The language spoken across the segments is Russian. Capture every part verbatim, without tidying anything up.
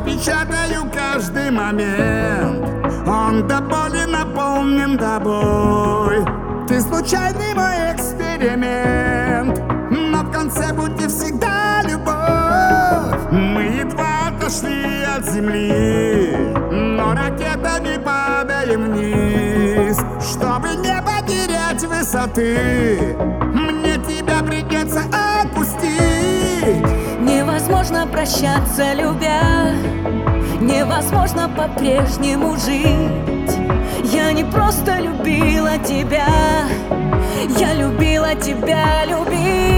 печатаю каждый момент, он до боли наполнен тобой. Ты случайный мой эксперимент, но в конце будьте всегда любовь. Мы едва отошли от земли, но ракетами падаем вниз. Чтобы не потерять высоты, мне тебя придется отпустить. Невозможно прощаться, любя, невозможно по-прежнему жить. Я не просто любила тебя, я любила тебя любить.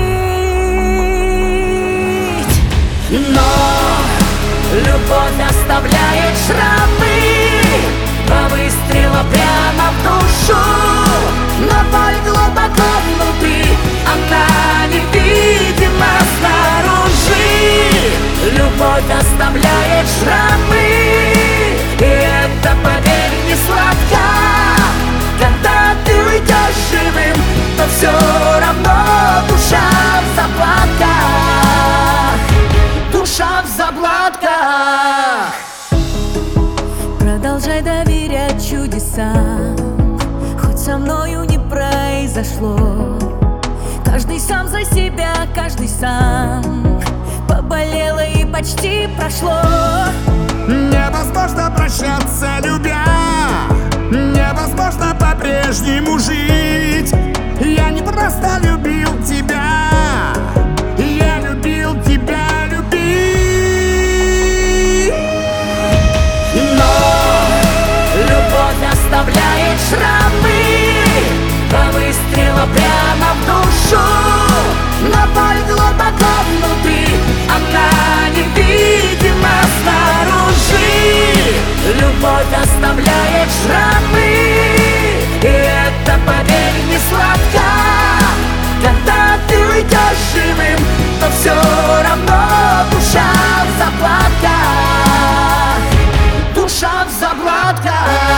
Но любовь оставляет шрамы, два выстрела прямо в душу, но боль глубоко внутри, она невидима снаружи. Любовь оставляет шрамы, и это, поверь, не сладко. Когда ты уйдешь живым, то все равно душа в заплатках, душа в заплатках. Продолжай доверять чудесам, хоть со мною не произошло. Каждый сам за себя, каждый сам. Поболело и почти прошло. Невозможно прощаться, любя, невозможно по-прежнему жить. Я не просто любил тебя, я любил тебя любить. Но любовь оставляет шрамы, два выстрела прямо в душу, но боль глубоко внутри, она невидима снаружи. Любовь оставляет шрамы, и это, поверь, не сладко. Когда ты уйдешь живым, то все равно душа в заплатках, душа в заплатках.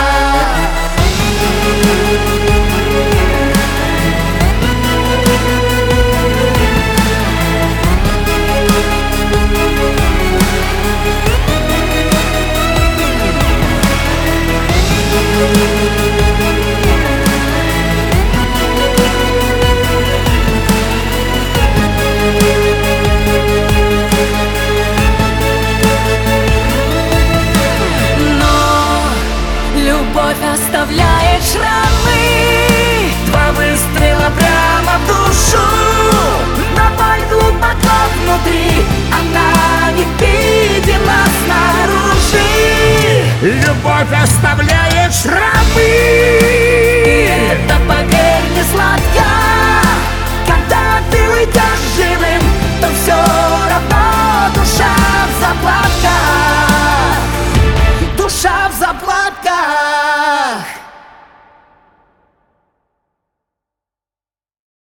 Любовь оставляет шрамы, два выстрела прямо в душу, но боль глубоко внутри, она невидима снаружи. Любовь оставляет шрамы.